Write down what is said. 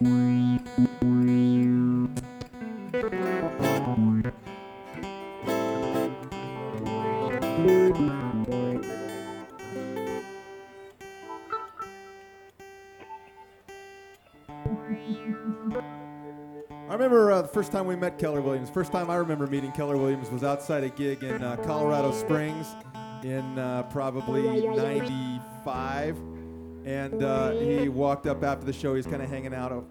I remember the first time we met Keller Williams. First time I remember meeting Keller Williams was outside a gig in Colorado Springs in probably '95. And he walked up after the show. He was kind of hanging out